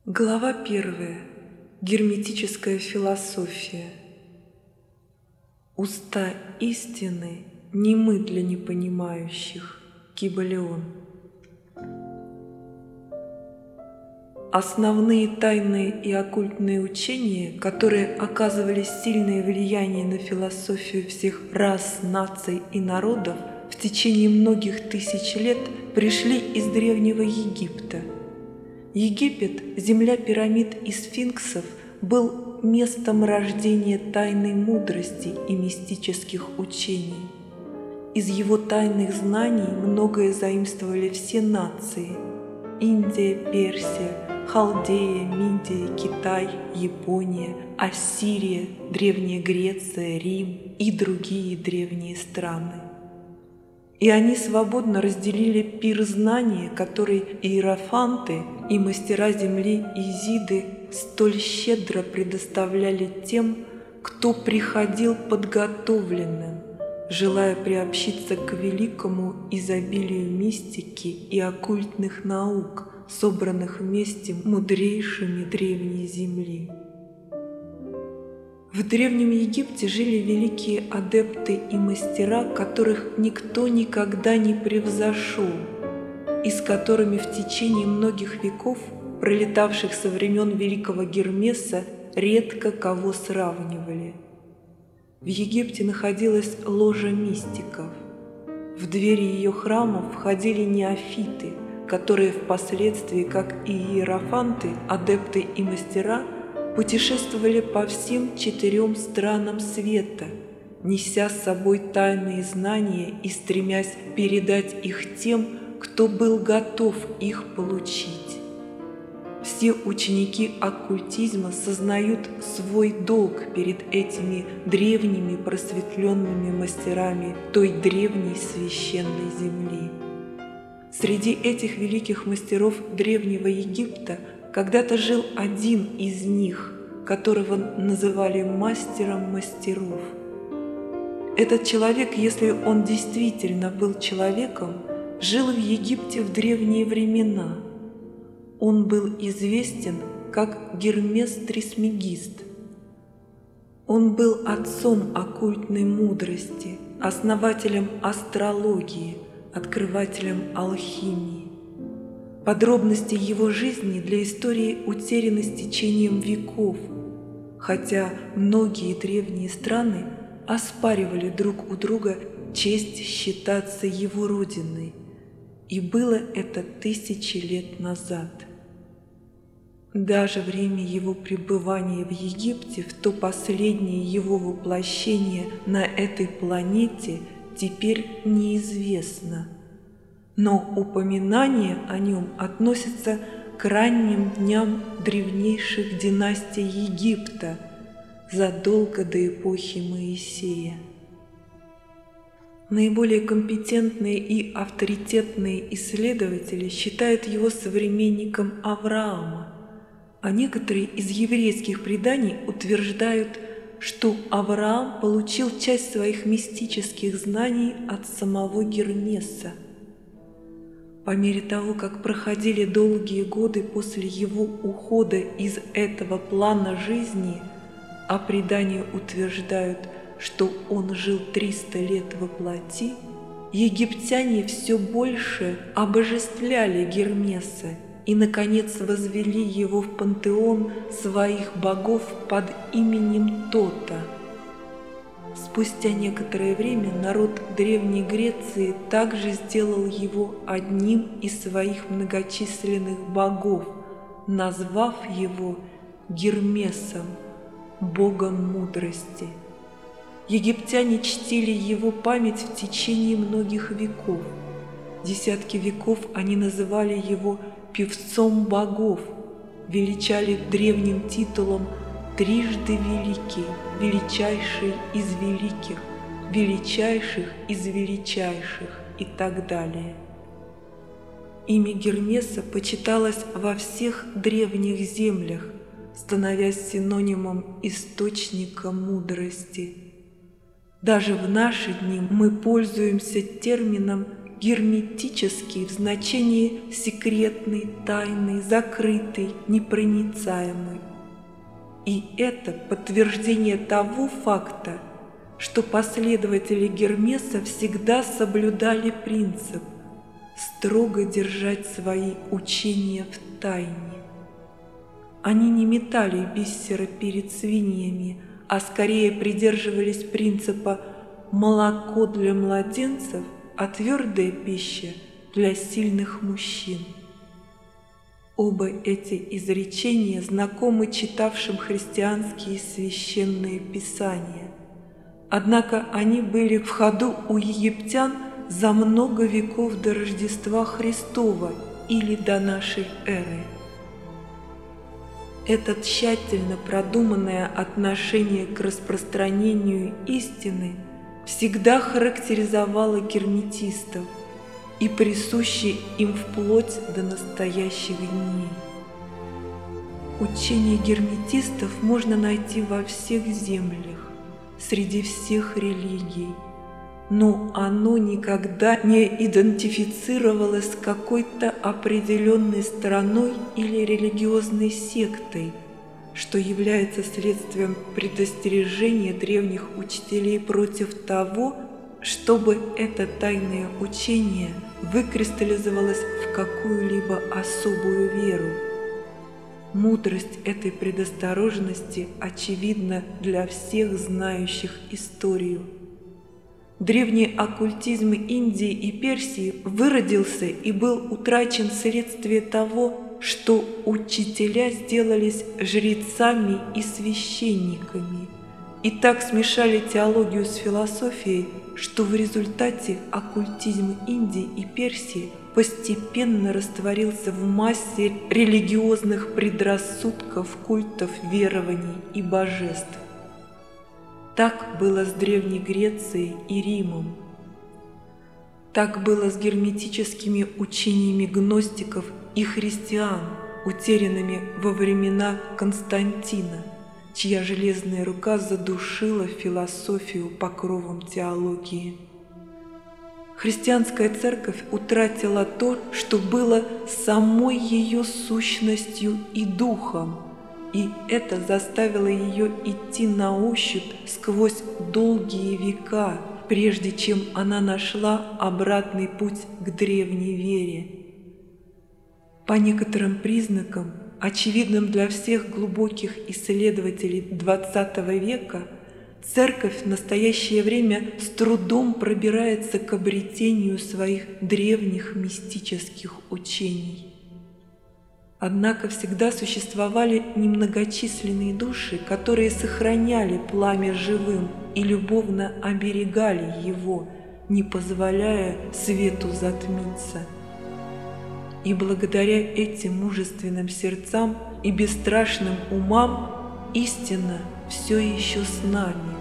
Глава 1. Герметическая философия. Уста истины немы для непонимающих. Кибалион. Основные тайные и оккультные учения, которые оказывали сильное влияние на философию всех рас, наций и народов в течение многих тысяч лет, пришли из Древнего Египта. Египет, земля пирамид и сфинксов, был местом рождения тайной мудрости и мистических учений. Из его тайных знаний многое заимствовали все нации – Индия, Персия, Халдея, Мидия, Китай, Япония, Ассирия, Древняя Греция, Рим и другие древние страны. И они свободно разделили пир знания, который иерофанты и мастера земли Изиды столь щедро предоставляли тем, кто приходил подготовленным, желая приобщиться к великому изобилию мистики и оккультных наук, собранных вместе мудрейшими древней земли. В Древнем Египте жили великие адепты и мастера, которых никто никогда не превзошел, и с которыми в течение многих веков, пролетавших со времен великого Гермеса, редко кого сравнивали. В Египте находилась ложа мистиков. В двери ее храмов входили неофиты, которые впоследствии, как и иерофанты, адепты и мастера, путешествовали по всем 4 странам света, неся с собой тайные знания и стремясь передать их тем, кто был готов их получить. Все ученики оккультизма сознают свой долг перед этими древними просветленными мастерами той древней священной земли. Среди этих великих мастеров Древнего Египта когда-то жил один из них, которого называли мастером мастеров. Этот человек, если он действительно был человеком, жил в Египте в древние времена. Он был известен как Гермес Трисмегист. Он был отцом оккультной мудрости, основателем астрологии, открывателем алхимии. Подробности его жизни для истории утеряны с течением веков, хотя многие древние страны оспаривали друг у друга честь считаться его родиной, и было это 1000 лет назад. Даже время его пребывания в Египте, в то последнее его воплощение на этой планете, теперь неизвестно. Но упоминание о нем относится к ранним дням древнейших династий Египта, задолго до эпохи Моисея. Наиболее компетентные и авторитетные исследователи считают его современником Авраама, а некоторые из еврейских преданий утверждают, что Авраам получил часть своих мистических знаний от самого Гермеса. По мере того, как проходили долгие годы после его ухода из этого плана жизни, а предания утверждают, что он жил 300 лет во плоти, египтяне все больше обожествляли Гермеса и, наконец, возвели его в пантеон своих богов под именем Тота. Спустя некоторое время народ Древней Греции также сделал его одним из своих многочисленных богов, назвав его Гермесом, богом мудрости. Египтяне чтили его память в течение многих веков. Десятки веков они называли его певцом богов, величали древним титулом «Трижды великий, величайший из великих, величайших из величайших» и так далее. Имя Гермеса почиталось во всех древних землях, становясь синонимом источника мудрости. Даже в наши дни мы пользуемся термином герметический в значении секретный, тайный, закрытый, непроницаемый. И это подтверждение того факта, что последователи Гермеса всегда соблюдали принцип строго держать свои учения в тайне. Они не метали бисера перед свиньями, а скорее придерживались принципа «молоко для младенцев, а твердая пища для сильных мужчин». Оба эти изречения знакомы читавшим христианские священные писания. Однако они были в ходу у египтян за много веков до Рождества Христова или до нашей эры. Это тщательно продуманное отношение к распространению истины всегда характеризовало герметистов и присуще им вплоть до настоящих дней. Учение герметистов можно найти во всех землях, среди всех религий, но оно никогда не идентифицировалось с какой-то определенной страной или религиозной сектой, что является следствием предостережения древних учителей против того, чтобы это тайное учение выкристаллизовалось в какую-либо особую веру. Мудрость этой предосторожности очевидна для всех знающих историю. Древний оккультизм Индии и Персии выродился и был утрачен вследствие того, что учителя сделались жрецами и священниками, и так смешали теологию с философией, что в результате оккультизм Индии и Персии постепенно растворился в массе религиозных предрассудков, культов, верований и божеств. Так было с Древней Грецией и Римом. Так было с герметическими учениями гностиков и христиан, утерянными во времена Константина, чья железная рука задушила философию покровом теологии. Христианская церковь утратила то, что было самой ее сущностью и духом, и это заставило ее идти на ощупь сквозь долгие века, прежде чем она нашла обратный путь к древней вере. По некоторым признакам, очевидным для всех глубоких исследователей XX века, Церковь в настоящее время с трудом пробирается к обретению своих древних мистических учений. Однако всегда существовали немногочисленные души, которые сохраняли пламя живым и любовно оберегали его, не позволяя свету затмиться. И благодаря этим мужественным сердцам и бесстрашным умам истина все еще с нами.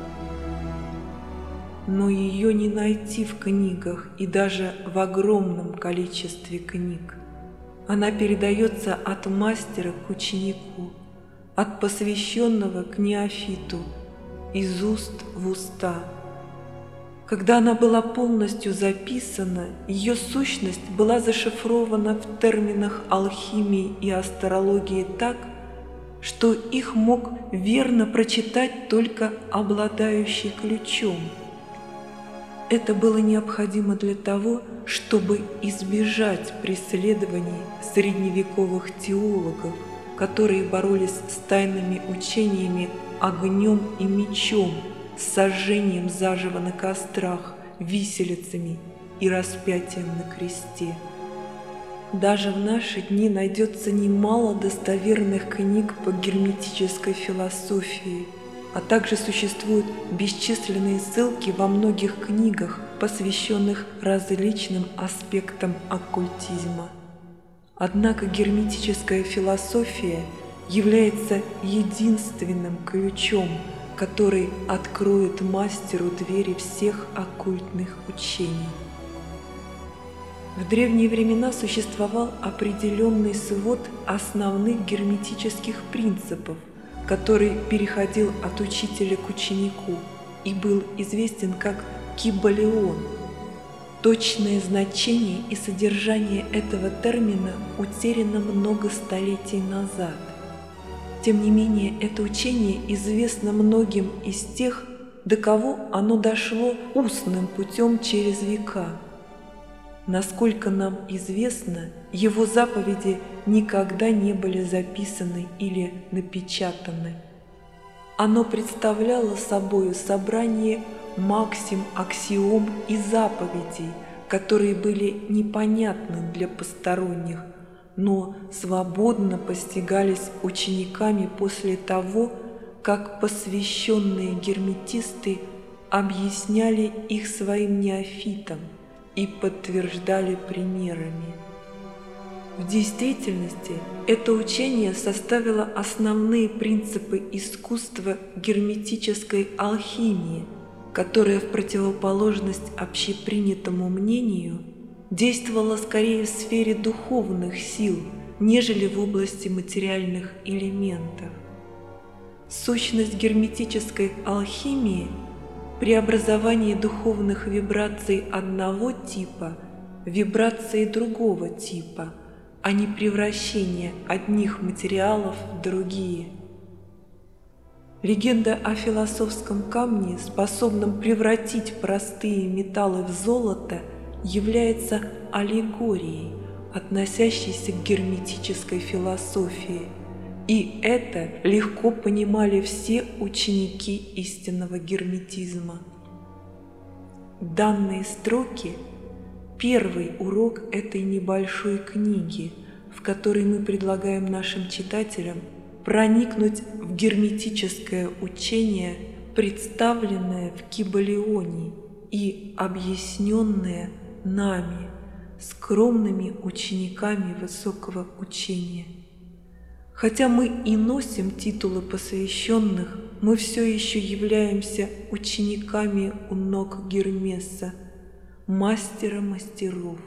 Но ее не найти в книгах и даже в огромном количестве книг. Она передается от мастера к ученику, от посвященного к неофиту, из уст в уста. Когда она была полностью записана, ее сущность была зашифрована в терминах алхимии и астрологии так, что их мог верно прочитать только обладающий ключом. Это было необходимо для того, чтобы избежать преследований средневековых теологов, которые боролись с тайными учениями огнем и мечом, сожжением заживо на кострах, виселицами и распятием на кресте. Даже в наши дни найдется немало достоверных книг по герметической философии, а также существуют бесчисленные ссылки во многих книгах, посвященных различным аспектам оккультизма. Однако герметическая философия является единственным ключом, который откроет мастеру двери всех оккультных учений. В древние времена существовал определенный свод основных герметических принципов, который переходил от учителя к ученику и был известен как Киббалион. Точное значение и содержание этого термина утеряно много столетий назад. Тем не менее, это учение известно многим из тех, до кого оно дошло устным путем через века. Насколько нам известно, его заповеди никогда не были записаны или напечатаны. Оно представляло собой собрание максим, аксиом и заповедей, которые были непонятны для посторонних, но свободно постигались учениками после того, как посвященные герметисты объясняли их своим неофитам и подтверждали примерами. В действительности это учение составило основные принципы искусства герметической алхимии, которая в противоположность общепринятому мнению действовала скорее в сфере духовных сил, нежели в области материальных элементов. Сущность герметической алхимии – преобразование духовных вибраций одного типа в вибрации другого типа, а не превращение одних материалов в другие. Легенда о философском камне, способном превратить простые металлы в золото, является аллегорией, относящейся к герметической философии, и это легко понимали все ученики истинного герметизма. Данные строки – первый урок этой небольшой книги, в которой мы предлагаем нашим читателям проникнуть в герметическое учение, представленное в Кибалионе и объясненное нами, скромными учениками высокого учения. Хотя мы и носим титулы посвященных, мы все еще являемся учениками у ног Гермеса, мастера мастеров.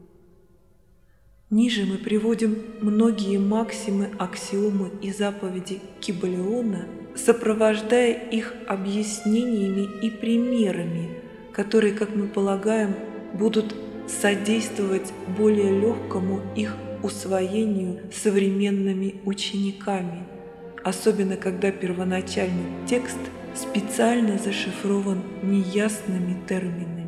Ниже мы приводим многие максимы, аксиомы и заповеди Кибалиона, сопровождая их объяснениями и примерами, которые, как мы полагаем, будут содействовать более легкому их усвоению современными учениками, особенно когда первоначальный текст специально зашифрован неясными терминами.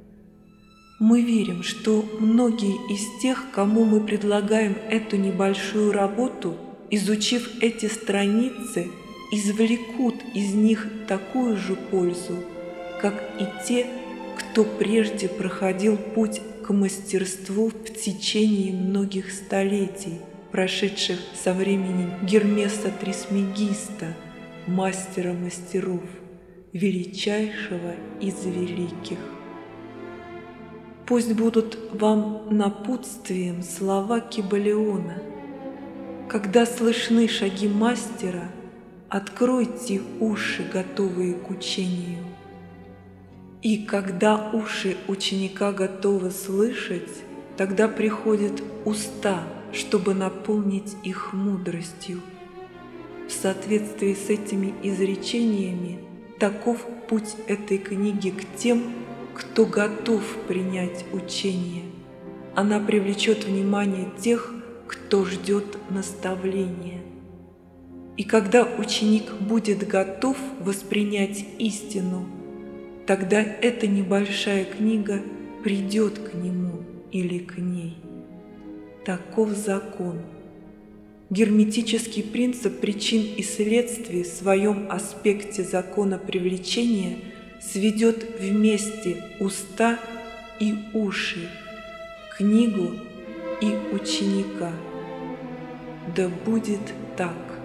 Мы верим, что многие из тех, кому мы предлагаем эту небольшую работу, изучив эти страницы, извлекут из них такую же пользу, как и те, кто прежде проходил путь к мастерству в течение многих столетий, прошедших со времени Гермеса Трисмегиста, мастера мастеров, величайшего из великих. Пусть будут вам напутствием слова Кибалиона. Когда слышны шаги мастера, откройте уши, готовые к учению. И когда уши ученика готовы слышать, тогда приходят уста, чтобы наполнить их мудростью. В соответствии с этими изречениями, таков путь этой книги к тем, кто готов принять учение. Она привлечет внимание тех, кто ждет наставления. И когда ученик будет готов воспринять истину, тогда эта небольшая книга придет к нему или к ней. Таков закон. Герметический принцип причин и следствий в своем аспекте закона привлечения сведет вместе уста и уши, книгу и ученика. Да будет так.